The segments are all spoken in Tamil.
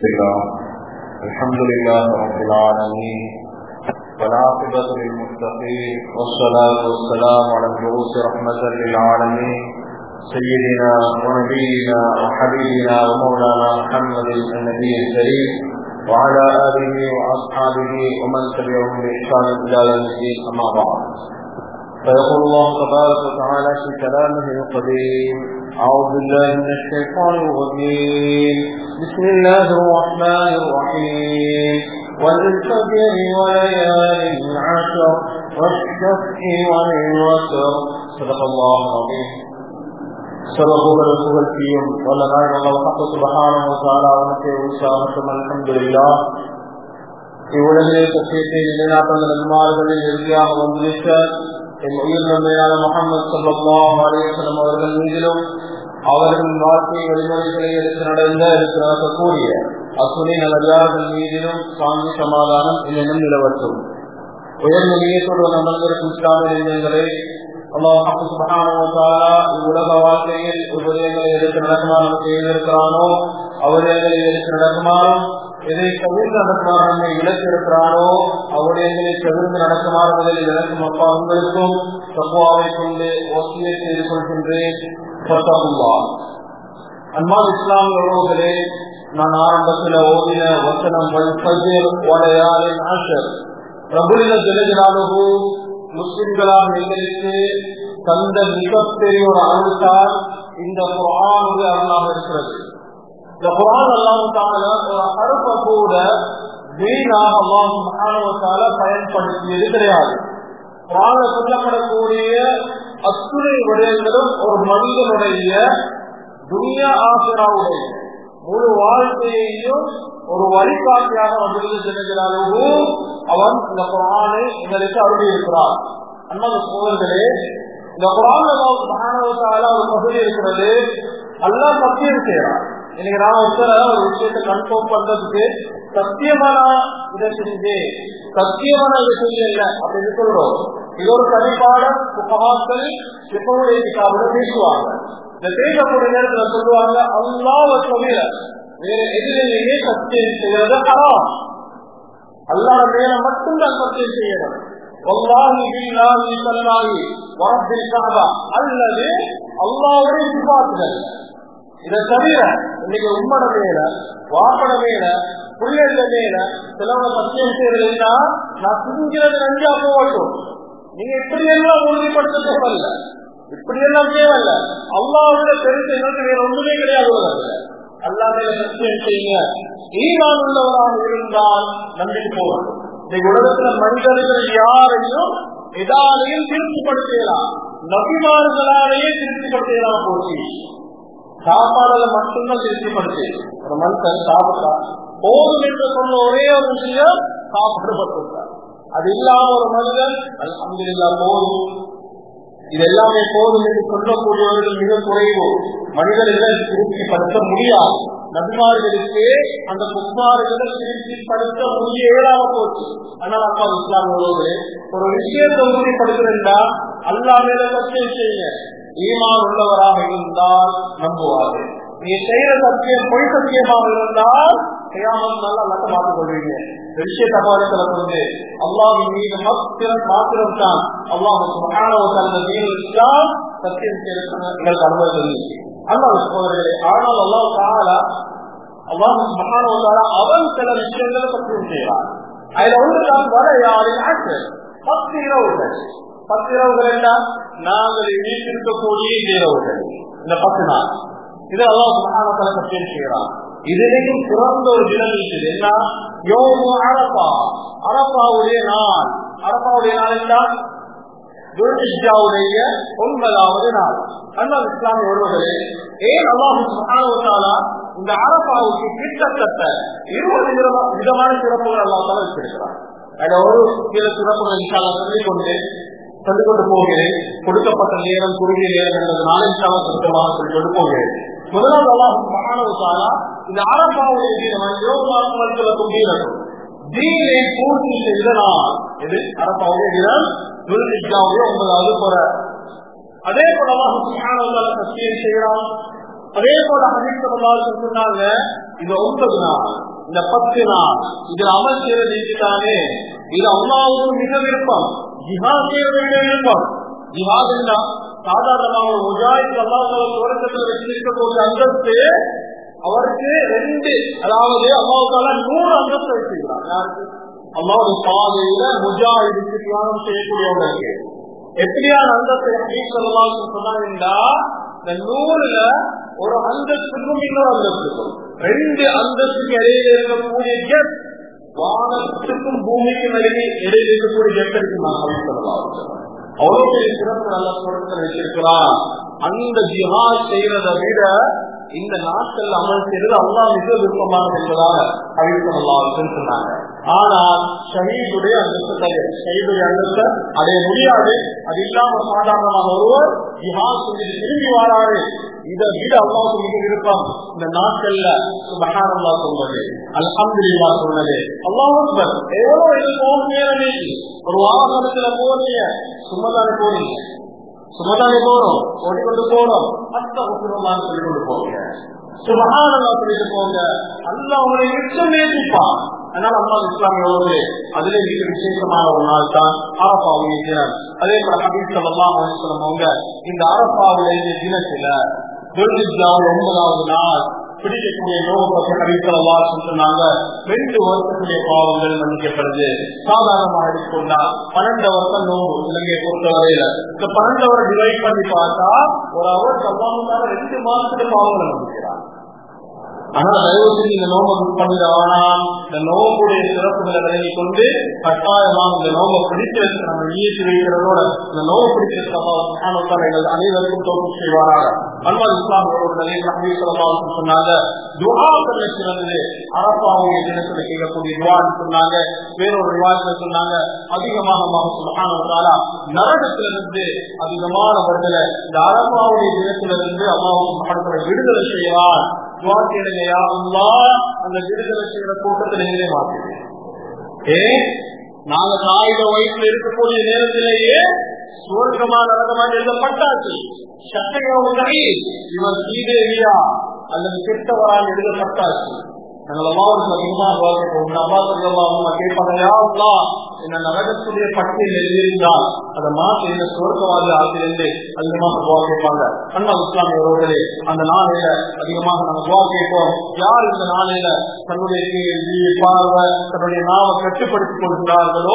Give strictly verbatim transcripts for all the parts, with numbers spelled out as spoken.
الحمد لله رب العالمين والعاقبة للمتقين والصلاة والسلام على المبعوث رحمة للعالمين سيدنا ونبينا وحبيبنا ومولانا محمد النبي الكريم وعلى آله وأصحابه ومن تبعهم بإحسان إلى يوم الدين أما بعد فيقول الله تبارك وتعالى في كلامه القديم أعوذ بالله من الشيطان الرجيم بسم الله الرحمن الرحيم والفجر وليال عشر والشفع والوتر صدق الله العظيم. சர்வபூகல் புகழ்ச்சியும் வல்லநாயன் அல்லாஹ் சுப்ஹானஹு வ தஆலா அவனுக்கு உரித்தாகட்டும். அல்ஹம்துலில்லாஹ். இவ்வுலகிலே சத்தியத்தை நிலைநாட்டுள்ள நன்மார்களில் இறுதியாக வந்திருக்க என் உயிர் நன்மையான முஹம்மது ஸல்லல்லாஹு அலைஹி வஸல்லம் அவர்கள் மீதிலும் அவர்களின் வாழ்க்கை வழிமுறைகளை எடுத்து நடந்த எடுத்து நடக்கக்கூடிய அத்துணை நல்லடியார்கள் மீதிலும் சாந்தி சமாதானம் என்னென்னும் நிலவற்றும். உயர்ந்த நீயத்தோடு அமர்ந்திருக்கும் இஸ்லாமிய இளைஞர்களே, அல்லாஹ் சுப்ஹானஹு வ தஆலா இவ்வுலக வாழ்க்கையில் உபதேசங்களை எடுத்து நடக்குமாறு நமக்கு செய்திருக்கிறானோ அவர்களை எடுத்து நடக்குமாறும், எதை தவிர்த்து நடக்குமாறு நம்மை இழத்திருக்கிறானோ அவர்களை தவிர்த்து நடக்குமாறு முதலில் இழக்கும் அப்பா உங்களுக்கும் தக்வாவை கொண்டு வசியை செய்து கொள்கின்றேன். அன்பான இஸ்லாமிய உறவுகளே, நான் ஆரம்பத்தில் ஓதின வசனம் பிரபுலின ஜெலஜலாலுகு முஸ்லிம்களாக எங்களுக்கு தந்த மிகப்பெரிய ஒரு அருள்தான் இந்த குர்ஆனுடைய அருளாக இருக்கிறது. இந்த குர்ஆன் அல்லாஹ் தஆலா ஒரு ஹர்ஃபை கூட வீணாக அல்லாஹ் சுப்ஹானஹு வ தஆலா பயன்படுத்தியது கிடையாது. குர்ஆனில் சொல்லப்படக்கூடிய அத்துணை விடயங்களும் ஒரு மனிதனுடைய துன்யா ஆகிராவுடைய முழு வாழ்க்கையையும் ஒரு வழிகாட்டியாக வந்திருக்கிறது. அவன் இந்த குர்ஆனை எங்களுக்கு அருளி இருக்கிறார். அன்பான சகோதரர்களே, இந்த குர்ஆன் அல்லாஹ் சுப்ஹானஹு வ தஆலா ஒரு பகுதி இருக்கிறது, அல்லாஹ் சத்தியம் செய்யறான். இன்னைக்கு நான் ஒருத்தர ஒரு விஷயத்தை கன்ஃபார்ம் பண்றதுக்கு சத்தியமான இதை செஞ்சு சத்தியமான இதை செஞ்சு இல்லை அப்படின்னு சொல்றோம். இது ஒரு தனிப்பாடம் புகாக்கள் எப்பவுடைய கிதாபுல பேசுவாங்க. இந்த பேசக்கூடிய நேரத்துல சொல்லுவாங்க, அல்லாஹ்வை தவிர வேற எதிரிலேயே சத்தியம் செய்யறது ஹராம். அல்லாஹ் மேல மட்டும்தான் சத்தியம் செய்யணும். வல்லாஹி பில்லாஹி ஸல்லாஹி வரப்பில் கஅபா அல்லது அல்லாஹ்வுடைய சிபாத்துகள். இதை தவிர இன்னைக்கு உம்மட மேல வாப்பட மேல புள்ளெழுத மேல சிலவங்க சத்தியம் செய்யறதுன்னா நான் துணிக்கிறது நஞ்சா போகட்டும், நீங்க இப்படி எல்லாம் உறுதிப்படுத்த தேவையில்ல, இப்படி எல்லாம் தேவையில்ல. அல்லாஹ்வுடைய பெருசு எங்களுக்கு வேற ஒன்றுமே கிடையாது. அல்லாஹ் மேல சத்தியம் செய்யுங்க. ஈமான் உள்ளவராக இருந்தால் நம்பிக்கை போகணும். இந்த உலகத்துல மனிதர்கள் யாரையும் எதாலையும் திருப்திப்படுத்தலாம், நபிமார்களாலேயே திருப்திப்படுத்தலாம். போச்சு சாப்பாடுல மட்டும்தான் திருப்திப்படுத்தி ஒரு மனுஷன் சாப்பிட்டா போதும் என்று சொன்ன ஒரே ஒரு விஷயம் சாப்பாடு பட்டுட்டார். அது இல்லாம ஒரு மனிதன் அல்ஹம்துலில்லாஹ் போதும், இது எல்லாமே போதும் என்று சொல்லக்கூடியவர்கள் மிக குறைவு. மனிதர்கள் திருப்திப்படுத்த முடியாது. நபிமார்களுக்கு அந்த குமார்களை திருப்திப்படுத்த முடிய இயலாம போச்சு. ஆனால் அப்பா இஸ்லாம் உறவுகளே, ஒரு விஷயத்தை உறுதிப்படுத்துறா அல்லாஹ் மேல சத்தியம் செய்யுங்க. ஈமான் உள்ளவராக இருந்தால் நம்புவார்கள். நீ செய்யற சத்தியம் பொய் சத்தியமாக இருந்தால் கியாமத் நாள்ல அல்லாஹ் மாற்றிக் கொள்வீங்க. விஷயத்தை பாடத்துல வந்து அல்லாஹ்வின் மீது மாத்திரம் மாத்திரம் தான் அல்லாஹ் சுப்ஹானஹு வ தஆலா தீனுல் இஸ்லாம் சத்தியம் செய்யறதுக்கு அனுமதி. அல்லாஹ் சகோதரர்களே, ஆனால் அல்லாஹ் தஆலா அல்லாஹ் சுப்ஹானஹு வ தஆலா அவன் சில விஷயங்களை சத்தியம் செய்யறான். அதுல ஒன்றுதான் வலையாளின் ஆற்றல். பத்து இரவுகள் பத்து இரவுகள் என்றால் நாங்கள் வீட்டிருக்கக்கூடிய இரவுகள், இந்த பத்து நாள் இது அல்லாஹ் சுப்ஹானஹு வ தஆலா சத்தியம் செய்யறான். இதிலேயும் சிறந்த ஒரு தினம் இருக்குது. என்ன? யௌமு அரஃபா, அரஃபாவுடைய நாள். அரஃபாவுடைய நாள் என்றால் துல்ஹிஜ்ஜாவுடைய ஒன்பதாவது நாள். அல்லாஹ் இஸ்லாமிய உறவுகளே, ஏன் அல்லாஹ் சுப்ஹானஹு வ தஆலா இந்த அரஃபாவுக்கு கிட்டத்தட்ட இருபது விதமான சிறப்புகள் அல்லாஹ் தஆலா வச்சிருக்கிறார். அதுல ஒரு சில சிறப்புகள் இன்ஷா அல்லாஹ் சொல்லிக் கொண்டு சொல்லிக் கொண்டு போகிறேன். கொடுக்கப்பட்ட நேரம் குறுகிய நேரம் என்பதனால இன்ஷா அல்லாஹ் சுத்தமாக சொல்லிக் கொண்டு போகிறேன். முதலாவது அல்லாஹ் சுப்ஹானஹு வ தஆலா இந்த அரஃபாவுடைய தினம் யோகாக்களுக்கும் தீனக்கும் தீனை பூர்த்தி செய்த நாள். இது அரஃபாவுடைய தினம் துல்ஹிஜ்ஜாவுடைய ஒன்பதாவது புற. அதே போல அல்லாஹ் சுப்ஹானஹு வ தஆலா சத்தியம் செய்யறான். அதே போல ஹதீஸ் ஸல்லல்லாஹு அலைஹி வஸல்லம் சொன்னாங்க, இது ஒன்பது நாள் இந்த பத்து நாள் இதில் அமல் செய்யறது இதுதானே, இது அல்லாஹ்வுக்கு மிக விருப்பம். ஜிஹாத் செய்யறது மிக விருப்பம். ஜிஹாத் என்ன சாதாரணமாக முஜாஹித் அல்லாஹ் சுவர்க்கத்தில் வச்சிருக்கக்கூடிய அந்தஸ்து அவருக்கு ரெண்டு, அதாவது அல்லாஹ் தஆலா நூறு அந்தஸ்து வச்சிருக்கிறார். யாருக்கு? அல்லாஹ்வுடைய பாதையில முஜாஹிதுக்கு தியாகம் செய்யக்கூடியவர்களுக்கு. எப்படியான அந்தஸ்து ஹதீஸ் ஸல்லல்லாஹு அலைஹி வஸல்லம் சொன்னாங்கன்னா, இந்த நூறுல ஒரு அந்தஸ்துக்கும் இன்னொரு அந்தஸ்துக்கும் ரெண்டு அந்தஸ்துக்கு இடையில இருக்கக்கூடிய கேப் வானத்துக்கும் பூமிக்கும் இடையே இடையில இருக்கக்கூடிய கேப் இருக்கு. நான் ஹதீஸ் ஸல்லல்லாஹு அலைஹி வஸல்லம் அவ்வளவு பெரிய சிறப்பு நல்ல சொற்கள் வச்சிருக்கிறார். அந்த ஜிஹாத் செய்யறதை விட இந்த நாட்கள் அமல் செய்வது அல்லாஹ் மிக விருப்பமானது என்பதாக ஹதீஸ் ஸல்லல்லாஹு அலைஹி வஸல்லம் சொன்னாங்க. ஆனால் ஷஹீதுடைய அந்தஸ்தை ஷஹீதுடைய அந்தஸ்தை அடைய முடியாது. அது இல்லாம சாதாரணமாக ஒருவர் ஜிஹாத் செஞ்சு திரும்பி வராரு, இதை விட அல்லாஹ்வுக்கு மிக விருப்பம் இந்த நாட்கள்ல சுப்ஹானல்லாஹ் சொல்றது, அல்ஹம்துலில்லாஹ் சொல்றது, அல்லாஹ் அக்பர். எவ்வளவு இது போகும் நேரம் ஒரு வாகனத்துல போறீங்க, சும்மதானே போறீங்க, சும்மதானே போறோம், ஓடிக்கொண்டு போறோம், அஸ்தக்ஃபிருல்லாஹ் சொல்லிக் கொண்டு போங்க, சுப்ஹானல்லாஹ் சொல்லிட்டு போங்க. அல்லாஹ் உங்களை நிச்சயம் நேசிப்பான். அதனால அல்லாஹ் இஸ்லாமியோடு அதுல மிக விசேஷமான ஒரு நாள் தான் அரஃபாவுடைய தினம். அதே போல ஹதீஸ் ஸல்லல்லாஹு அலைஹி வஸல்லம் அவங்க இந்த அரஃபாவுடைய தினத்துல துல்ஹிஜ்ஜாவுடைய ஒன்பதாவது நாள் பிடிக்கக்கூடிய நோவு பற்றி ஹதீஸ் ஸல்லல்லாஹு அலைஹி வஸல்லம் சொன்னாங்க. ரெண்டு வருஷத்துடைய பாவங்கள் மன்னிக்கப்படுது. சாதாரணமாக எடுத்துக்கொண்டா பன்னெண்டு வருஷம் நோவு இலங்கையை பொறுத்தவரையில இந்த பன்னெண்டு வரை டிவைட் பண்ணி பார்த்தா ஒரு அவருக்கு அல்லாஹ் ரெண்டு மாசத்துக்கு பாவங்களை மன்னிக்கிறார். ஆனா தயவு செஞ்சு இந்த நோம்பை புக் பண்ணிடவானா, இந்த நோம்புடைய சிறப்புகளை விலகி கொண்டு கட்டாயமாக இந்த நோம்பை பிடிக்கிறதுக்கு நம்ம ஈயத்து வைக்கிறதோட இந்த நோம்பு பிடிக்கிறதுக்கு எங்கள் அனைவருக்கும் தோற்று செய்வாராக. அன்பால் இஸ்லாமியோட சொன்னாங்க துஆக்கள் சிறந்தது அரஃபாவுடைய தினத்துல கேட்கக்கூடிய துஆன்னு சொன்னாங்க. வேறொரு ரிவாயத்துல சொன்னாங்க அதிகமாக அல்லாஹ் சுப்ஹானஹு வ தஆலா நரகத்திலிருந்து அதிகமானவர்களை இந்த அரஃபாவுடைய தினத்திலிருந்து அல்லாஹ் சுப்ஹானஹு வ தஆலா விடுதலை செய்வார். அந்த விடுதலை செய்கிற கூட்டத்தில் எங்கே மாற்றீங்க? ஏ நாங்க தாயிட வயசுல இருக்கக்கூடிய நேரத்திலேயே சுவர்க்கமான நரகமாக எழுதப்பட்டாச்சு. சட்டையாக இவர் சீதேவியா அல்லது கெட்டவரால் எழுதப்பட்டாச்சு. நாங்கள் அல்லாஹ்வுக்கு அதிகமாக வாழ்க்கைப்போம். அம்மா சொல்லுவாங்க கேட்பாங்க, என்ன நரகத்துடைய பட்டியல் எழுதியிருந்தால் அதை மாற்றி இந்த சுவர்க்கவாதி ஆசிலிருந்து அதிகமாக துவா கேட்பாங்க. அண்ணா இஸ்லாமியர்களே அந்த நாளையில அதிகமாக நாங்கள் துவா கேட்போம். யார் இந்த நாளையில தன்னுடைய கேள்வி பார்வை தன்னுடைய நாவை கட்டுப்படுத்திக் கொள்கிறார்களோ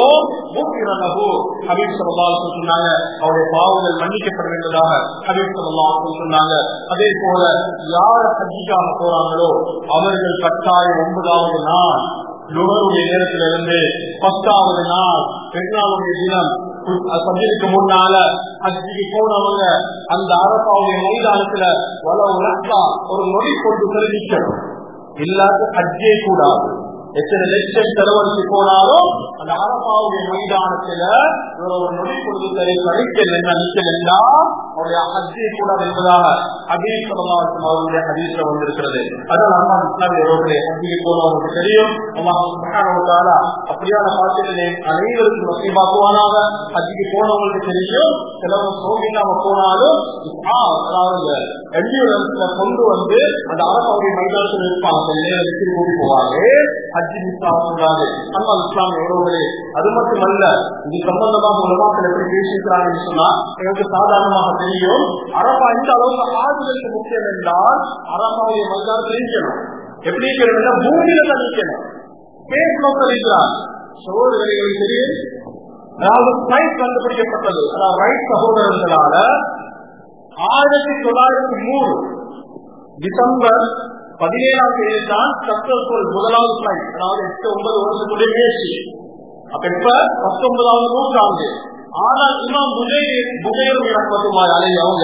ஹபீப் ஸல்லல்லாஹு அலைஹி வஸல்லம் சொன்னாங்க அவருடைய பாவங்கள் மன்னிக்கப்பட வேண்டியதாக ஹபீப் ஸல்லல்லாஹு அலைஹி வஸல்லம் சொன்னாங்க. அதே போல யார் ஹஜ்ஜுக்காக போறாங்களோ அவர்கள் கட்டாயம் ஒன்பதாவது நாள் லுஹருடைய நேரத்திலிருந்து பத்தாவது நாள் பெருநாளுடைய தினம் சந்திக்கு முன்னால ஹஜ்ஜுக்கு போனவங்க அந்த அரபாவுடைய மைதானத்துல வள உலகா ஒரு நொடி கொண்டு தெரிவிக்கணும். இல்லாத ஹஜ்ஜே கூடாது. எத்தனை லட்சம் செலவழித்து போனாலும் அந்த அரபாவுடைய மைதானத்துல ஒரு நொடி கொண்டு சரி கழிக்கல் என்ன நிக்கல் என்றா அவருடைய ஹஜ்ஜே கூடாது என்பதாக ஹதீஸ் ஸல்லல்லாஹு அலைஹி வஸல்லம் அவருடைய ஹதீஸ்ல வந்திருக்கிறது. அதனால அல்லாஹ் இஸ்லாமியர்களே ஹஜ்ஜுக்கு போனவங்களுக்கு தெரியும் அல்லாஹ் சுப்ஹானஹு வ தஆலா அப்படியான பாக்கியத்தை அனைவருக்கும் நசீபாக்குவானாக. ஹஜ்ஜுக்கு போனவங்களுக்கு தெரியும் சிலவங்க சோகிக்காம போனாலும் அதாவது எம்பியூரன்ஸ்ல கொண்டு வந்து அந்த அரபாவுடைய மைதானத்தில் இருப்பாங்க, நேரத்தில் கூட்டி போவாங்க. ஹஜ்ஜி மிஸ் ஆகக்கூடாது. அல்லாஹ் இஸ்லாமிய உறவுகளே அது மட்டுமல்ல இது சம்பந்தமாக உலமாக்கள் எப்படி பேசியிருக்கிறாங்கன்னு சொன்னா எங்களுக்கு சாதாரணமாக தெரியும். அரபா இந்த அளவுக்கு ஆறுதலுக்கு முக்கியம் என்றால் அரபாவுடைய மைதானத்தில் இருக்கணும். எப்படி இருக்கணும்? பூமியில தான் இருக்கணும். பேஸ் நோக்கம் இருக்கிறார் சகோதரர்களுக்கு தெரியும். அதாவது ரைட் கண்டுபிடிக்கப்பட்டது அதாவது ரைட் சகோதரர்களால ஆயிரத்தி தொள்ளாயிரத்தி மூணு டிசம்பர் பதினேழாம் தேதி தான் சக்சஸ்ஃபுல் முதலாவது பிளைட், அதாவது எட்டு ஒன்பது வருஷத்துடைய முயற்சி. அப்ப இப்ப பத்தொன்பதாவது நூற்றாண்டு. ஆனால் இமாம் புகையிரம் இறக்குமாறு அலைய அவங்க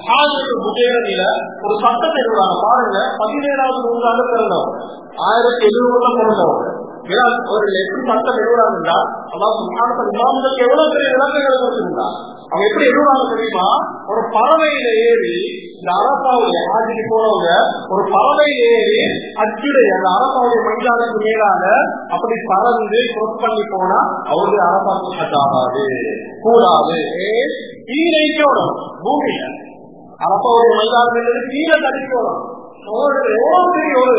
புகையில ஒரு சட்டத்தை எழுதுறாங்க. பாருங்க, பதினேழாவது நூற்றாண்டு பிறந்தவங்க, ஆயிரத்தி எழுநூறுல பிறந்தவங்க. ஒரு எப்படி சட்டம் எழுதுறாங்கன்னா அதாவது இமாம்களுக்கு எவ்வளவு பெரிய விளக்கங்கள் கொடுத்திருந்தா அவங்க எப்படி எழுதுறாங்க தெரியுமா? ஒரு பறவையில ஏறி இந்த அரபாவுடைய ஆட்சிக்கு போனவங்க ஒரு பறவையில ஏறி அச்சுடைய அந்த அரபாவுடைய மைதானத்துக்கு மேலாக அப்படி பறந்து கிராஸ் பண்ணி போனா அவருடைய அரபாவுக்கு கட்டாகாது கூடாது. கீழைக்கோடும் பூமியில அரபாவுடைய மைதானத்தில் கீழே தடிக்கணும். எவ்வளவு பெரிய ஒரு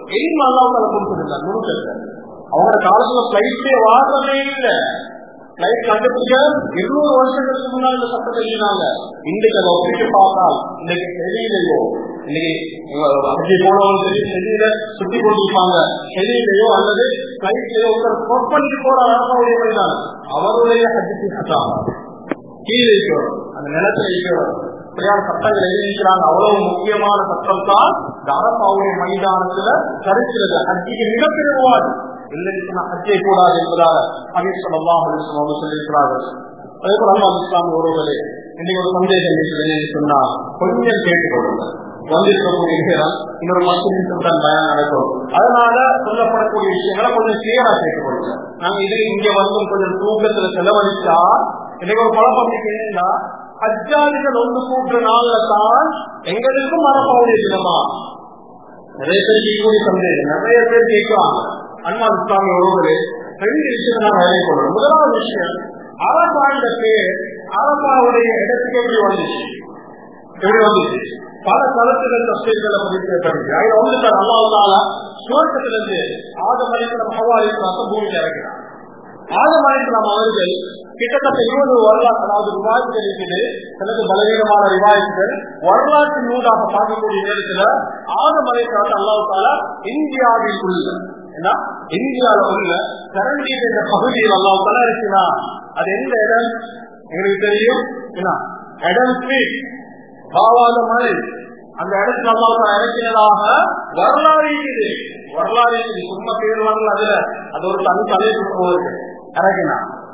எய்ம் அல்லாஹ்வுல கொடுத்திருந்தார் நுணுக்கத்தை. அவங்க காலத்துல பிளைட்டே வாழவே இல்லை. பிளைட் கண்டுபிடிக்க இருநூறு வருஷங்களுக்கு முன்னாடி இந்த சட்டத்தை எழுதினாங்க. இன்றைக்கு அதை ஒப்பிட்டு பார்த்தால் இன்னைக்கு செடியிலையோ இன்னைக்கு போனவங்களுக்கு செடியில சுத்தி கொண்டிருப்பாங்க. செடியிலையோ அல்லது பிளைட்லயோ ஒருத்தர் கோட் பண்ணிட்டு போற அரசாவுடைய மைதான் அவருடைய ஹஜ்ஜி சட்டம் கீழே இருக்கிறோம், அந்த நிலத்துல இருக்கிறோம். இப்படியான சட்டங்கள் எழுதிக்கிறாங்க. அவ்வளவு முக்கியமான சட்டம் தான் இந்த அரசாவுடைய மைதானத்துல கருக்கிறது. ஹஜ்ஜிக்கு மிகப்பெரிய விவாதம் இல்லைன்னா ஹஜ்ஜை கூடாது என்பதாக ஹபீப் ஸல்லல்லாஹு அலைஹி வஸல்லம் சொல்லியிருக்கிறார்கள். அதே போல அல்லாஹ் இஸ்லாம் ஒருவரே இன்னைக்கு ஒரு சந்தேகம் இருக்கிறது சொன்னா கொஞ்சம் கேட்டுக்கொள்ளுங்க. வந்திருக்கக்கூடிய விஷயம் இன்னொரு பத்து நிமிஷம் தான் பயன் நடக்கும். அதனால சொல்லப்படக்கூடிய விஷயங்களை கொஞ்சம் கிளியரா கேட்டுக்கொள்ளுங்க. நாங்க இதை இங்க வந்து கொஞ்சம் தூக்கத்துல செலவழிச்சா இன்னைக்கு ஒரு குழப்பம் என்னன்னா ஹஜ்ஜாதிகள் ஒன்று கூட்டுற நாள்ல தான் எங்களுக்கும் மரபாவுடைய தினமா நிறைய பேர் கேட்கக்கூடிய சந்தேகம் நிறைய பேர் கேட்குவாங்க. அண்ணா இஸ்லாமிய ஒருவரு ரெண்டு விஷயத்தை நான் வேலை கொள்றோம். முதலாவது விஷயம் அரபா என்ற பேர் அரபாவுடைய இடத்துக்கு எப்படி வந்துச்சு எப்படி வந்துச்சு பல கருத்துகள் தஸ்தீர்களை பதிவு அதுல வந்து சார் அல்லாஹ்வுத்தால சுவர்க்கத்திலிருந்து ஆதம் அலைஹிஸ்ஸலாம் ஹவ்வா அலைஹிஸ்ஸலாம் பூமியில் இறக்கிறார். ஆதம் அலைஹிஸ்ஸலாம் அவர்கள் கிட்டத்தட்ட இருபது வரலாற்று அதாவது ரிவாயத்துகள் இருக்குது. சிலது பலவீனமான ரிவாயத்துகள் வரலாற்று நூலாக பார்க்கக்கூடிய நேரத்துல ஆதம் அலைஹிஸ்ஸலாம் அல்லாஹ்வுத்தால இந்தியாவில் உள்ள ஏன்னா இந்தியாவில உள்ள கரண்டி என்ற பகுதியில் அல்லாஹ்வுத்தால இருக்குன்னா அது எந்த இடம் எங்களுக்கு தெரியும். என்ன இடம் ஸ்ட்ரீட் பாவாத மலை அந்த இடத்துல அல்லாஹ்வுத்தால இறக்கினதாக வரலாறு இருக்குது. வரலாறு இருக்குது. சும்மா பேர் வரல அதுல அது ஒரு தனி தலைப்பு போகுது இறக்கினா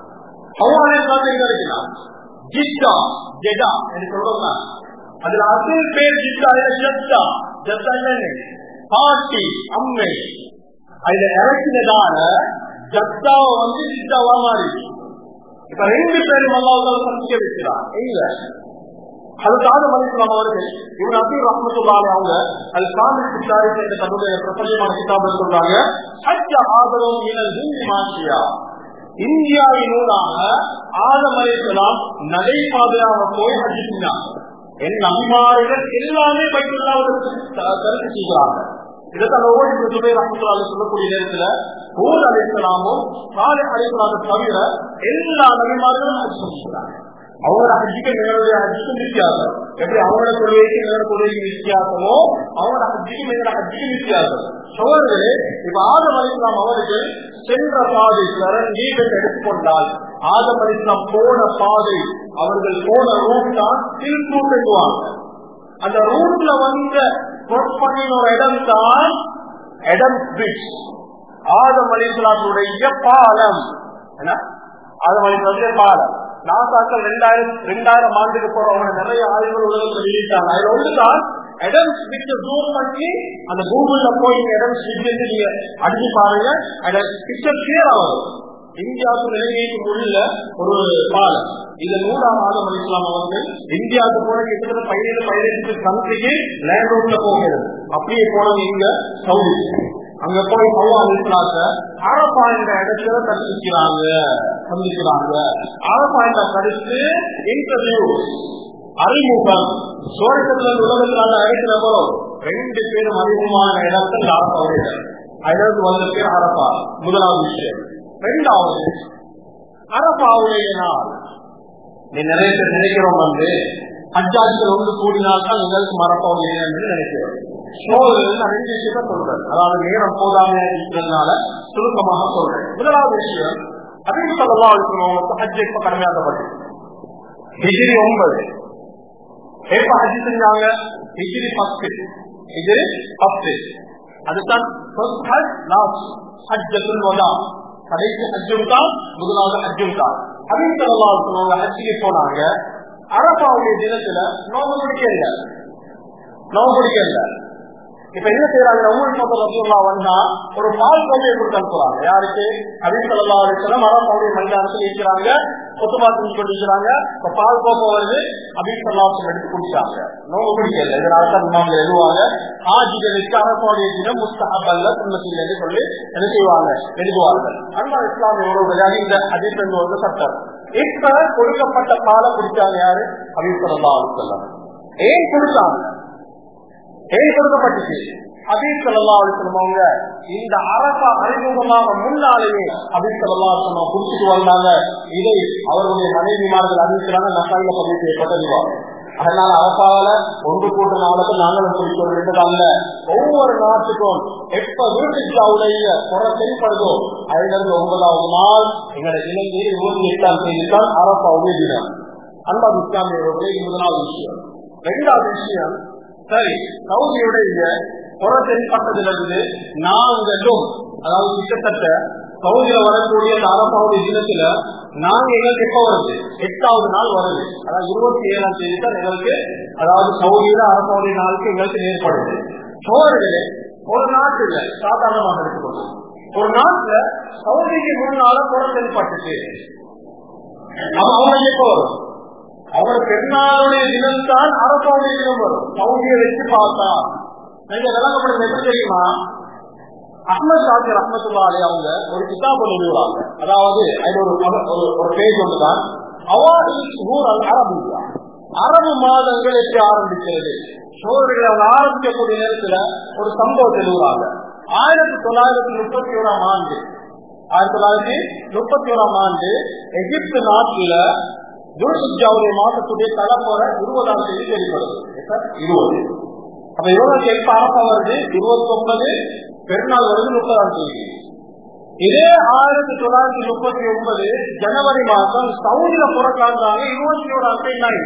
அதுல அசல் பேர் ஜித்தா ஜத்தா ஜத்தா பாட்டி அம்மை அதுல இறக்கினதால ஜத்தாவை வந்து ஜித்தாவா மாறி இப்ப ரெண்டு பேரும் அல்லாஹ்வுத்தால சந்திக்க வைக்கிறார். இல்ல அதுக்காக மதிக்கலாம் அவர்கள் இவன் அபீர் ரஹ்மத்துல்லாஹி அவங்க அது காமில் சித்தாரித் என்ற தன்னுடைய பிரபல்யமான கிதாபில் சொல்றாங்க ஹஜ்ஜ ஆதம் மினல் ஹிந்தி மாஷியா இந்தியாவினூடாக ஆதம் அலைஹிஸ்ஸலாம் நடைபாதையாக போய் ஹஜ் செஞ்சாங்க. என் நபிமார்கள் எல்லாமே பைத்துல்லாஹ்வுக்கு கருத்து செய்கிறாங்க. இதற்கான ஓடி சுபைர் ரஹ்மத்துல்லாஹி சொல்லக்கூடிய நேரத்துல ஹூத் அலைஹிஸ்ஸலாமும் சாலிஹ் அலைஹிஸ்ஸலாமும் தவிர எல்லா நபிமார்களும் ஹஜ் செஞ்சாங்க. அவங்களோட ஹஜ்ஜுக்கு எங்களுடைய ஹஜ்ஜுக்கும் வித்தியாசம். எப்படி அவங்களோட தொழிலுக்கு எங்களோட தொழிலுக்கு வித்தியாசமோ அவங்களோட ஹஜ்ஜுக்கும் எங்களோட ஹஜ்ஜுக்கும் வித்தியாசம். சோழர்களே இப்ப ஆதம் அலைஹிஸ்ஸலாம் அவர்கள் சென்ற பாதை நீர்கள் எடுத்துக்கொண்டால் ஆதம் அலைஹிஸ்ஸலாம் போன பாதை அவர்கள் போன ரூட் தான் சில்க் ரூட் என்றுவாங்க. அந்த ரூட்ல வந்த ஒரு இடம் தான் எடம் பிரிட்ஜ் ஆதம் அலைஹிஸ்ஸலாமுடைய பாலம். ஆதம் அலைஹிஸ்ஸலாமுடைய பாலம் நாசாக்கள் ரெண்டாயிரம் ரெண்டாயிரம் ஆண்டுக்கு போறவங்க நிறைய ஆய்வுகள் உலகத்தில் வெளியிட்டாங்க. அதுல ஒன்றுதான் இடம் ஸ்விட்ச் ஜூம் பண்ணி அந்த கூகுள்ல போய் இடம் ஸ்விட்ச் நீங்க அடிச்சு பாருங்க பிக்சர் கிளியர் ஆகும். இந்தியாவுக்கு இலங்கைக்கு உள்ள ஒரு பாலம் இது நூறாம் ஆதம் அலைஹிஸ்ஸலாம் அவர்கள் இந்தியாவுக்கு போன கிட்டத்தட்ட பதினேழு பதினெட்டு கண்ட்ரிக்கு லேண்ட் ரோட்ல போகிறது. அப்படியே போனது இங்க சவுதி அங்க போய் ஹவ்வா அலைஹிஸ்ஸலாத்த அரபா என்ற இடத்துல சந்திக்கிறாங்க சந்திக்கிறாங்க அரபா என்ற கருத்து இன்டர்வியூ அறிமுகம் சோழத்துல உலகத்திலான இடத்துல போறோம் ரெண்டு பேரும் அறிமுகமான இடத்துல அரபாவுடைய அதாவது வந்த பேர் அரபா. முதலாவது விஷயம். ரெண்டாவது அரபாவுடைய நாள் நீ நிறைய பேர் நினைக்கிறோம் வந்து ஹஜ்ஜாஜிகள் ஒன்று கூடினால்தான் எங்களுக்கு அரபாவுடைய என்று நினைக்கிறோம். ரெண்டு விஷயத்த சொல்றேன். அதாவது நேரம் போதாம இருக்கிறதுனால சுருக்கமாக சொல்றேன். முதலாவது விஷயம் ஹபீப் ஸல்லல்லாஹு அலைஹி வஸல்லம் ஹஜ் எப்ப கடமையாக்கப்பட்டது? ஹிஜ்ரி ஒன்பது. எப்ப ஹஜ் செஞ்சாங்க? ஹிஜ்ரி பத்து. ஹிஜ்ரி பத்து. அதுதான் ஹஜ்ஜத்துல் வதா கடைசி ஹஜ்ஜும் தான் முதலாவது ஹஜ்ஜும் தான். ஹபீப் ஸல்லல்லாஹு அலைஹி வஸல்லம் ஹஜ்ஜுக்கு போனாங்க. அரபாவுடைய தினத்துல நோம்பு பிடிக்க இல்ல நோம்பு பிடிக்க இல்ல இப்ப என்ன செய்யறாங்க? ஒரு பால் கோப்பையை கொடுத்து அனுப்புறாங்க. யாருக்கு? ஹபீப் ஸல்லல்லாஹு அலைஹி வஸல்லம் அரபாவுடைய மைதானத்தில் இருக்கிறாங்க. கொத்துபா செஞ்சு கொண்டிருக்கிறாங்க. இப்ப பால் கோப்பை வருது. ஹபீப் ஸல்லல்லாஹு அலைஹி வஸல்லம் எடுத்து குடிச்சாங்க. நோம்பு பிடிக்கல. இதனால்தான் இமாம்கள் எழுதுவாங்க ஹாஜிகளுக்கு அரபாவுடைய தினம் முஸ்தஹப் அல்ல சுன்னத் என்று சொல்லி என்ன செய்வாங்க எழுதுவார்கள். அன்பான இஸ்லாமிய உறவுகளாக இந்த ஹதீஸ் என்று ஒரு சட்டம். இப்ப கொடுக்கப்பட்ட பாலை குடிச்சாங்க யாரு? ஹபீப் ஸல்லல்லாஹு அலைஹி வஸல்லம். ஏன் கொடுத்தாங்க? ஏன் கொடுக்கப்பட்டுச்சு? ஹபீப் ஸல்லல்லாஹு அலைஹி வஸல்லம் அவங்க இந்த அரபா அறிமுகமாக முன்னாலேயே ஹபீப் ஸல்லல்லாஹு அலைஹி வஸல்லம் குடிச்சிட்டு வந்தாங்க. இதை அவருடைய மனைவிமார்கள் அறிவிக்கிறாங்க. நசாயில பதிவு செய்யப்பட்டதுவா. அதனால அரசால ஒன்று கூட்ட நாளுக்கு நாங்களும் குடிக்கிறோம் என்றதல்ல. ஒவ்வொரு நாட்டுக்கும் எப்ப வீட்டுக்கு அவளுடைய குறை தென்படுதோ அதுல இருந்து ஒன்பதாவது நாள் எங்களை இலங்கையில் இருபத்தி எட்டாம் தேதி தான் அரசாவுடைய தினம். அன்பாது இஸ்லாமியர்களுடைய முதலாவது விஷயம். இரண்டாவது விஷயம், சரி சவுதியுடைய குறை தென்பட்டதிலிருந்து நாங்களும் அதாவது கிட்டத்தட்ட சவுதியில வரக்கூடிய அரசாவுடைய தினத்துல நாங்க எங்களுக்கு எப்ப வருது எட்டாவது நாள் வருது. அதாவது இருபத்தி ஏழாம் தேதி தான் எங்களுக்கு அதாவது சவுதியில அரசாவுடைய நாளுக்கு எங்களுக்கு ஏற்படுது. சோழர்களே ஒரு நாட்டுல சாதாரணமாக எடுத்துக்கொள்ளும் ஒரு நாட்டுல சவுதிக்கு முன்னால குறை தென்பட்டுச்சு. அவங்க எப்ப வரும்? அவங்க பெருநாளுடைய தினம் தான் அரசாவுடைய தினம் வரும். சவுதியை வச்சு பார்த்தா நீங்க விளங்கப்படுறது எப்படி தெரியுமா? அஹ்மத் ஷாஃபி ரஹ்மத்துல்லாஹி அலைஹி அவங்க ஒரு கிதாப் எழுதுவாங்க. அதாவது அது ஒரு ஒரு பேஜ் ஒன்றுதான் அவாஇல் ஷுஹூர் அல் அரபிய்யா, அரபு மாதங்கள் எப்படி ஆரம்பிக்கிறது. சோழர்கள் அவங்க ஆரம்பிக்கக்கூடிய நேரத்துல ஒரு சம்பவம் எழுதுவாங்க. ஆயிரத்தி தொள்ளாயிரத்தி முப்பத்தி ஓராம் ஆண்டு ஆயிரத்தி தொள்ளாயிரத்தி முப்பத்தி ஓராம் ஆண்டு எகிப்து நாட்டில துல்ஹிஜ்ஜாவுடைய மாதத்துடைய தலைமுறை இருபதாம் தேதி வெளிப்படுது. இருபது அப்ப இருபது எப்ப அரபா வருது? இருபத்தி ஒன்பது பெருநாள் வருது முப்பதாம் தேதி. இதே ஆயிரத்தி தொள்ளாயிரத்தி முப்பத்தி ஒன்பது ஜனவரி மாதம் சவுதியில புறக்காண்டாங்க. இருபத்தி ஓராம் தேதி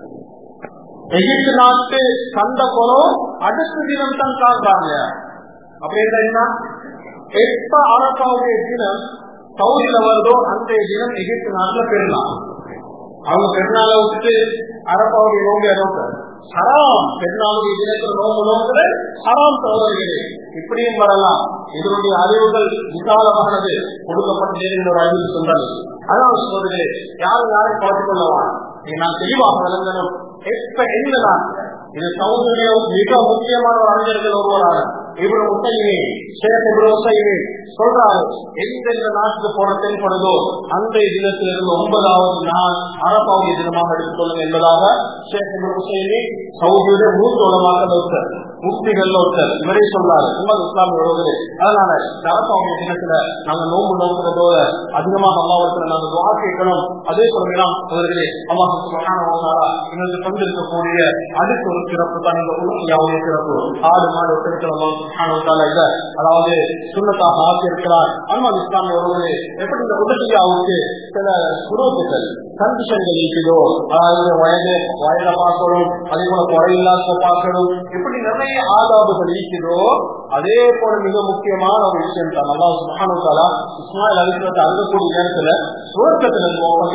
எகிப்து நாட்டு சந்த குளம் அடுத்த தினம் தான் காண்றாங்க. அப்படின்னா எப்ப அரபாவுடைய தினம் சவுதியில வருதோ அந்த தினம் எகிப்து நாட்டுல பெருநாள். அவங்க பெருநாளை விட்டுட்டு அரபாவுடைய நோம்பு நோக்க ஹராம். பெருநாளுடைய தினத்தில் நோம்பு நோக்குது ஹராம் சகோதரிகளே. இப்படியும் வரலாம். இதனுடைய அறிவுகள் விசாலமானது கொடுக்கப்பட்ட ஒரு அறிவு சொல்றது. அதான் சகோதரிகளே யாரும் யாரையும் பார்த்துக் கொள்ளவா நான் தெளிவாக விளங்கணும். எப்ப எந்த நாட்டு இது சவுதியுடைய மிக முக்கியமான ஒரு அறிஞர்கள் ஒருவரான இவரு முசைமே ஷேக் இப்னு முசைமே சொல்றாரு, எந்தெந்த நாட்டுக்கு போற தென்படுதோ அந்த தினத்திலிருந்து ஒன்பதாவது நாள் அரபாவுடைய தினமாக எடுத்துக் கொள்ளுங்க என்பதாக ஷேக் இப்னு முசைமே சவுதியுடைய மூன்று உலமாக ஒருத்தர் முக்திகள் ஒருத்தர் இவரே சொல்றாரு. உங்கள் இஸ்லாமிய உறவுகளே, அதனால அரபாவுடைய தினத்துல நாங்க நோம்பு நோக்கிறதோட அதிகமாக அல்லாஹ்விடத்துல நாங்க துஆ கேட்கணும். அதே சொல்லலாம் அவர்களே, அல்லாஹ் சுப்ஹானஹு வ தஆலா எங்களுக்கு தந்திருக்கக்கூடிய அடுத்த ஒரு சிறப்பு தான் இந்த உலகியாவுடைய சிறப்பு. ஆடு மாடு ஒருத்தருக்கு அல்லாஹ் சுப்ஹானஹு வ தஆலா இத அதாவது சுன்னத்தாக ஆக்கியிருக்கிறார். அன்பான இஸ்லாமிய உறவுகளே, எப்படி இந்த உலகியாவுக்கு சில சுரூப்புகள் கண்டிஷன்கள் இருக்குதோ, அதாவது வயது வயதை பார்க்கணும், அதே போல குறையில்லாத பார்க்கணும், இப்படி நிறைய ஆதாபுகள் இருக்குதோ அதே போல மிக முக்கியமான ஒரு விஷயம் தான் அல்லாஹ் சுப்ஹானஹு வ தஆலா இஸ்மாயில் அலைஹிஸ்ஸலாத்தை அழுகக்கூடிய நேரத்துல சுவர்க்கத்துல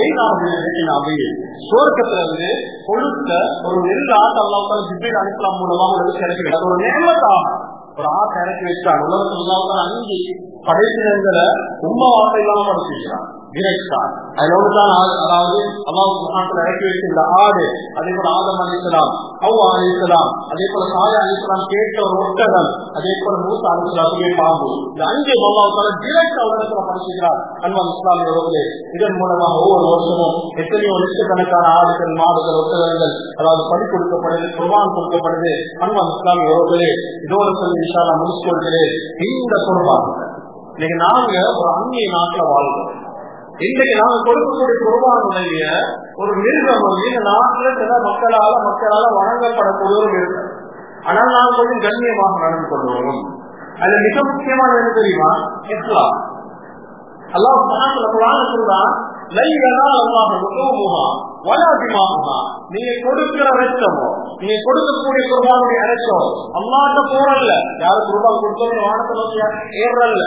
சுவர்க்கத்துல இருந்து கொடுத்த ஒரு நெல் ஆட்டை அல்லாஹ் ஜிப்ரீல் அலைஹிஸ்ஸலாம் மூலமாக கிடைக்கிறது. அது ஒரு நியமத்தாக ஒரு ஆட்டை இறக்கி வச்சான். உலகத்துல அஞ்சு படைப்பினங்களை உம்மா வார்த்தை இல்லாம படைச்சிருக்கிறான். அதாவது அல்லாஹ் சுப்ஹானஹு இறக்கி வைத்திருந்த ஆடு, அதே போல ஆதம் அலைஹிஸ்ஸலாம், ஹவ்வா அலைஹிஸ்ஸலாம், அதே போல சாலிஹ் அலைஹிஸ்ஸலாம் கேட்ட ஒரு ஒட்டகம், அதே போல மூசா அலைஹிஸ்ஸலாத்துடைய பாம்பு, இந்த அஞ்சு அல்லாஹ் தஆலா டைரக்டா உலகத்துல படைச்சிருக்கிறார். அன்பான இஸ்லாமிய உறவுகளே, இதன் மூலமாக ஒவ்வொரு வருஷமும் எத்தனையோ லட்சக்கணக்கான ஆடுகள், மாடுகள், ஒட்டகங்கள் அதாவது படி கொடுக்கப்படுது, குர்பான் கொடுக்கப்படுது. அன்பான இஸ்லாமிய உறவுகளே, இதோட சொல்லி இன்ஷா அல்லாஹ் முடிச்சுக்கொள்கிறேன். இந்த குர்பான் இன்னைக்கு நாங்க ஒரு அந்நிய நாட்டுல வாழ்றோம். இன்றைக்கு நாங்க கொடுக்கக்கூடிய குர்பானுடைய ஒரு மிருகம் இந்த நாட்டுல சில மக்களால மக்களால வணங்கப்படக்கூடிய ஒரு மிருகம். ஆனால் நாங்கள் கொஞ்சம் கண்ணியமாக நடந்து கொள்வோம். அதுல மிக முக்கியமான என்ன தெரியுமா? இஸ்லாம். அல்லாஹ் சுப்ஹானஹு வ தஆலா சொல்றான், நீங்க கொடுக்கிற ரத்தமோ நீங்க கொடுக்கக்கூடிய குர்பானுடைய அரசம் அல்லாஹ்ட்ட போறல்ல. யாரு குர்பான் கொடுத்தோம் வானத்துல ஏறல்ல.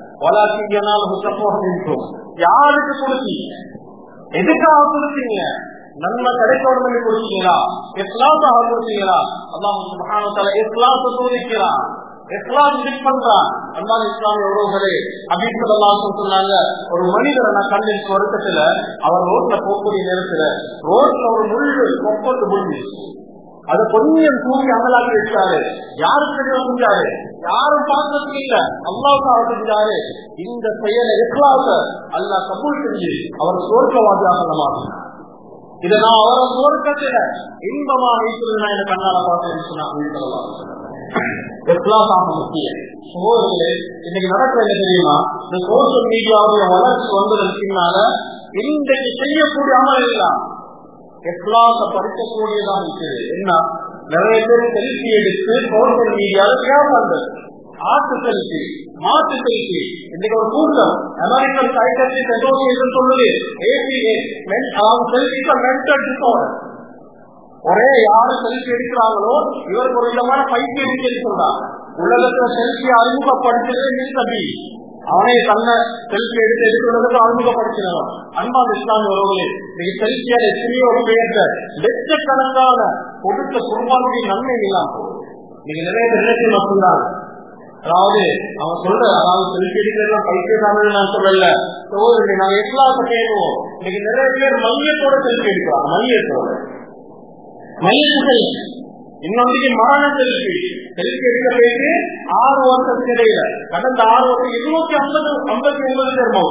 யாருக்கு கொடுத்தீங்க? எதுக்காக கொடுத்தீங்க? நன்மை கிடைக்கணும் கொடுத்தீங்களா? இஸ்லாமாக கொடுத்தீங்களா? அல்லாஹ் சுப்ஹானஹு வ தஆலா இஸ்லாத்தை சோதிக்கிறான், இஸ்லாம் செக் பண்றான். அன்பான இஸ்லாமிய உறவுகளே, ஹபீப் ஸல்லல்லாஹு அலைஹி வஸல்லம் சொன்னாங்க, ஒரு மனிதரை நான் கண்டின் சொர்க்கத்துல அவர் ரோட்ல போகக்கூடிய நேரத்துல ரோட்ல ஒரு முள்ளு கொப்பட்டு முடிஞ்சிச்சு. அதை கொஞ்சம் தூக்கி அமலாக்கி வச்சாரு. யாருக்கு செஞ்சாரு? யாரும் பார்க்கறதுக்கு இல்ல, அல்லாஹ்வுக்காக செஞ்சாரு. இந்த செயலை இஸ்லாம அல்லாஹ் கபூல் செஞ்சு அவர் சொர்க்கவாதியாக மாற்றினார். இதை நான் அவரை சொர்க்கத்துல இன்பமாக வைத்திருந்தா இந்த கண்ணால பார்த்தேன்னு சொன்னாங்க. முக்கியம். இன்னைக்கு நடக்கிறது என்ன தெரியுமா? இந்த சோசியல் மீடியாவுடைய வளர்ச்சி வந்ததற்கு பின்னால இன்றைக்கு செய்யக்கூடிய அமல் எல்லாம் எக்லாச படிக்கக்கூடியதான் இருக்குது. என்ன நிறைய பேர் செல்ஃபி எடுத்து சோசியல் மீடியாவில் ஷேர் பண்றது. ஆட்டு செல்ஃபி, மாட்டு செல்ஃபி. இன்னைக்கு ஒரு கூட்டம் அமெரிக்கன் சைக்காட்ரிஸ்ட் அசோசியேஷன் சொல்லுது ஏபிஏ செல்ஃபிக்கு மென்டல் டிசார்டர். ஒரே யாரு செல்ஃபி எடுக்கிறாங்களோ இவருக்கு ஒரு விதமான பைத்தியம் இருக்குன்னு சொல்றாங்க. உலகத்துல செல்ஃபி அறிமுகப்படுத்துறது மிஸ்டபி. அவனே தன்னை செல்ஃபி எடுத்து எடுக்கிறதுக்கு அறிமுகப்படுத்தினவன். அன்பான இஸ்லாமிய உறவுகளே, நீங்க செல்ஃபியால் எத்தனையோ பேர்த்த லட்சக்கணக்கான கொடுத்த குடும்பங்களுடைய நன்மை இல்லாம போகுது. நீங்க நிறைய நிலைக்கு மட்டும்தான். அதாவது அவன் சொல்ற அதாவது செல்ஃபி எடுக்கிறதா பைத்தியசாமி நான் சொல்லல. சோதனை நாங்க எக்லாச கேட்குவோம். இன்னைக்கு நிறைய பேர் மையத்தோட செல்ஃபி எடுக்கிறாங்க. மையத்தோட மையத்தை இன்னொன்றைக்கு மரண செல்ஃபி செல்ஃபி எடுக்க போயிட்டு ஆறு வருஷத்துக்கு இடையில கடந்த ஆறு வருஷம் இருநூத்தி ஐம்பது ஐம்பத்தி ஒன்பது பேர்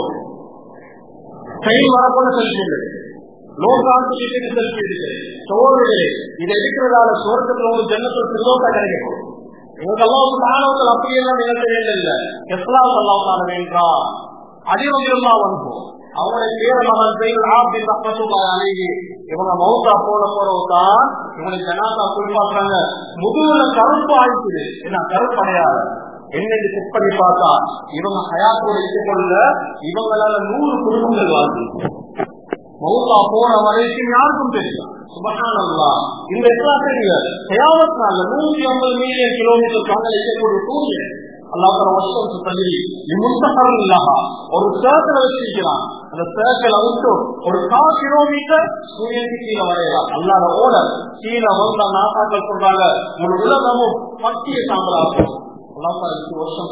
கை வரப்போன செல்ஃபி எடுக்கு லோகாந்து செல்ஃபி எடுக்கு சோழர்களே. இதை எடுக்கிறதால சுவர்க்கத்துல ஒரு ஜன்னத்தில் சிறுதோட்டா கிடைக்கும். இவங்கெல்லாம் தானவர்கள் அப்படியெல்லாம் நிலத்தெரியல. எஸ்லாம் அல்லாஹ் வேண்டா அதிகம் அனுப்பும். அவங்களுடைய பேர மகன் பெயர் ஆப்தின் ரஹ்மத்துல்லாஹி அலைஹி. இவங்க மௌத்தா போன போறவுதான் இவங்களுக்கு ஜனாதா குறிப்பாக்குறாங்க. முதுகுல கருப்பு ஆயிடுச்சு. என்ன கருப்பு அடையாள என்னென்று செக் பண்ணி பார்த்தா இவங்க ஹயாத்தோட இதுக்குள்ள இவங்களால நூறு குடும்பங்கள் வாழ்ந்து மௌத்தா போன வரைக்கும் யாருக்கும் தெரியும். சுபஹானல்லாஹ். இந்த கியாமத் நாள்ல நூத்தி ஐம்பது மில்லியன் கிலோமீட்டர் தாங்கள் இருக்கக்கூடிய சூரியன் அல்லாஹ் வருஷம் சொல்லி முன்தகர் இல்லாம ஒரு சர்க்கிள் வச்சிருக்கிறான். அந்த சர்க்கிள் அவுட்டு ஒரு கால் கிலோமீட்டர் சூரியனுக்கு கீழே வரையலாம். அல்லாத ஓடர் கீழே வந்த நாட்டாக்கள் சொல்றாங்க ஒரு உலகமும் பட்டிய சாம்பலாகும். வருஷம்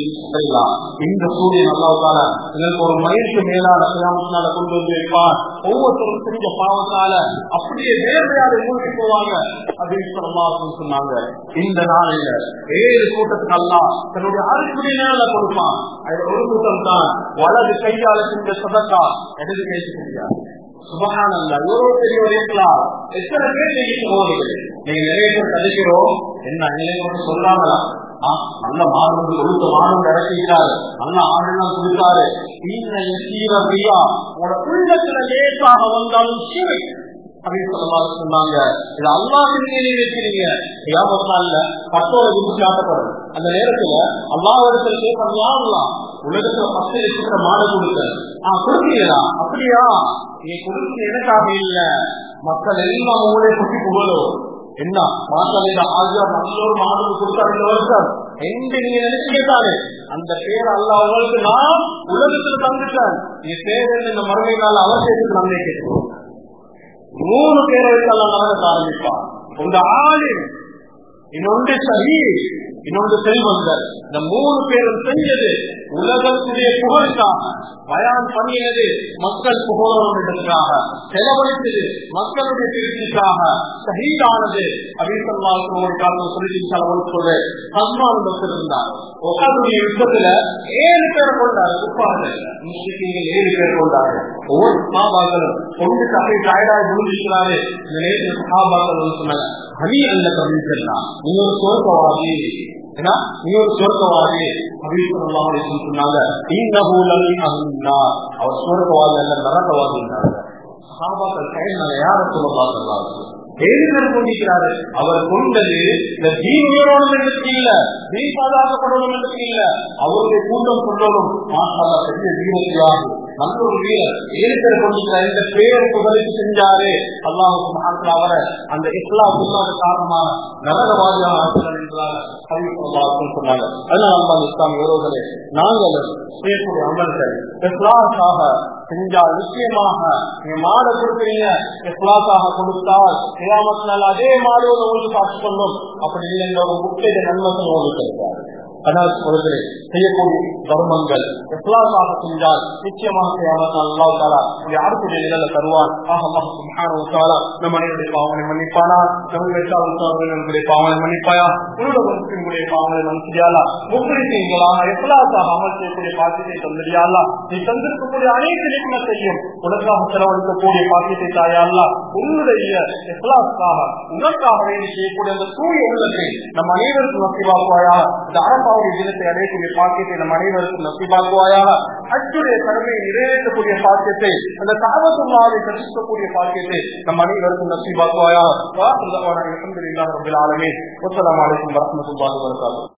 இந்த சூரியன் அல்லாஹ்வால இதற்கு ஒரு மயிலுக்கு மேலான கியாமத்தினால கொண்டு வந்து வைப்பார். ஒவ்வொருத்தரும் செஞ்ச பாவத்தால அப்படியே நேர்மையாக மூழ்கி போவாங்க அப்படின்னு சொன்னாங்க. இந்த நாளையில ஏழு கூட்டத்துக்கு எல்லாம் தன்னுடைய அறுக்குடைய நேரில கொடுப்பான். அதுல ஒரு கூட்டம் தான் வலது கையால செஞ்ச சதக்கா இடது கைக்கு முடியாது. சுபஹானல்லாஹ். எவ்வளவு பெரியவர் இருக்கலாம். எத்தனை பேர் நீங்க போவீங்க. நீங்க நிறைய பேர் கதைக்கிறோம் என்ன நிலையோடு சொல்லாமலா நல்ல மாணவர்கள் கொடுத்த மாணவர்கள் இறக்கிறாரு. நல்ல ஆளுநர் கொடுத்தாரு. உள்ளத்துல லேசாக வந்தாலும் சீரை அப்படின்னு சொல்ல சொன்னாங்க. இது அல்லாஹ்வின் மீது வைக்கிறீங்க. கியாமத்னால பத்தோட விட்டு காட்டப்படும். அந்த நேரத்துல அல்லாஹ்விடத்துல கேட்கலாம், உலகத்துல பத்து லட்சத்துல மாடு கொடுக்க ஆஹ் கொடுக்கிறீங்களா? அப்படியா? நீ கொடுக்க எனக்காக இல்ல, மக்கள் எல்லாம் ஊரே குட்டி புகழும். என்ன மாசாலையில ஆஜியா நல்லொரு மாடு கொடுத்தா ரெண்டு வருஷம் எந்த நீங்க நினைச்சு கேட்டாரு அந்த பேர் அல்ல அவங்களுக்கு நான் உலகத்துல தந்துட்டேன். நீ பேர் இந்த மறுமையினால அவசியத்துக்கு நம்மளே கேட்கிறோம். மூணு பேரை வைத்தாலும் நடக்க ஆரம்பிப்பான். உங்க ஆளு இன்னொன்று சரி இன்னொன்று செல்வந்தர். இந்த மூணு பேரும் செஞ்சது உலகத்துடைய புகழுக்காக, பயான் பண்ணியது மக்கள் புகழோடுக்காக, செலவழித்தது மக்களுடைய திருப்திக்காக, ஷஹீதானது அப்படின்னு சொல்லி செலவழிப்பது சல்மான் பக்தர் இருந்தார். ஒகாதுடைய யுத்தத்துல ஏழு பேர் கொண்டாரு. துப்பார்கள் முஸ்லிம்கள் ஏழு பேர் கொண்டாரு. ஒவ்வொரு சஹாபாக்களும் கொண்டு தப்பை டயர்டாக முடிஞ்சிருக்கிறாரு. இந்த நேரத்தில் சஹாபாக்கள் சொன்னாங்க, ஹனி அல்ல கவிழ்க்கலாம், நீ ஒரு சோர்க்கவாதி, நீ ஒரு சொர்க்கவாதி அப்படின்னு சொன்னாங்க. அவர் சொர்க்கவாதி அல்ல நரகவாதி. சஹாபாக்கள் கையினால யார சொல்ல பார்க்கலாம் கொண்டிருக்கிறாரு. அவர் கொண்டது இந்த தீவிரோடும் என்று இல்ல, தீ பாதுகாக்கப்படணும் என்று இல்ல, அவருடைய கூட்டம் சொல்லணும் மாசாலா பெரிய வீரத்தியாகும் நல்ல ஒரு வீரர் ஏழு பேர் கொண்டிருக்கிறார். இந்த பேர் புகழுக்கு செஞ்சாரு அல்லாஹ் சுப்ஹானஹு அவரை அந்த இஸ்லாம் இல்லாத காரணமான நரகவாதியாக ஆக்கிறார் என்றார் சொன்னாங்க. அதனால அல்லாஹ் இஸ்லாம் உறவுகளே நாங்கள் செய்யக்கூடிய அமல்கள் இஸ்லாமுக்காக செஞ்சால் நிச்சயமாக நீங்க மாட கொடுக்குறீங்க, இஸ்லாமுக்காக கொடுத்தால் கியாமத் நாள் அதே மாடு உங்களுக்கு காட்சி கொள்ளும். அப்படி இல்லை ஒரு முக்கிய நன்மை உங்களுக்கு இருக்காது. ஆனால் அவர்களே செய்யக்கூடிய தர்மங்கள் இஸ்லாமாக செஞ்சால் நிச்சயமாக அல்லாஹ் தஆலா யாருடைய நிழலை தருவான். ஆக அல்லாஹ் சுப்ஹானஹு வ தஆலா நம் அனைவருடைய பாவங்களை மன்னிப்பானா, நம்முடைய பாவங்களை மன்னிப்பாயா, உலகத்தினுடைய பாவங்களை மன்னிச்சியாலா, முஸ்லிம்களாக இஸ்லாமாக அமல் செய்யக்கூடிய பாக்கியத்தை தந்திரியாலா, நீ தந்திருக்கக்கூடிய அனைத்து நிகழ்ச்சியையும் உலகாக செலவழிக்கக்கூடிய பாக்கியத்தை தாயாலா, உன்னுடைய இஸ்லாத்துக்காக உனக்காகவே செய்யக்கூடிய அந்த தூய உள்ளத்தை நம் அனைவருக்கும் நசிவாக்குவாயா. இந்த அரபாவுடைய தினத்தை அடையக்கூடிய பாக்கியத்தை நம் அனைவருக்கும் நசிவாக்குவாயாக. ஹஜ்ஜுடைய கடமையை நிறைவேற்றக்கூடிய பாக்கியத்தை, அந்த தஅவத்துல்லாஹை தரிசிக்கக்கூடிய பாக்கியத்தை நம் அனைவருக்கும் நசிவாக்குவாயாக. வா அல்ஹம்துலில்லாஹி ரப்பில் ஆலமீன். வஸ்ஸலாமு அலைக்கும் வரஹ்மத்துல்லாஹி வபரகாத்துஹு.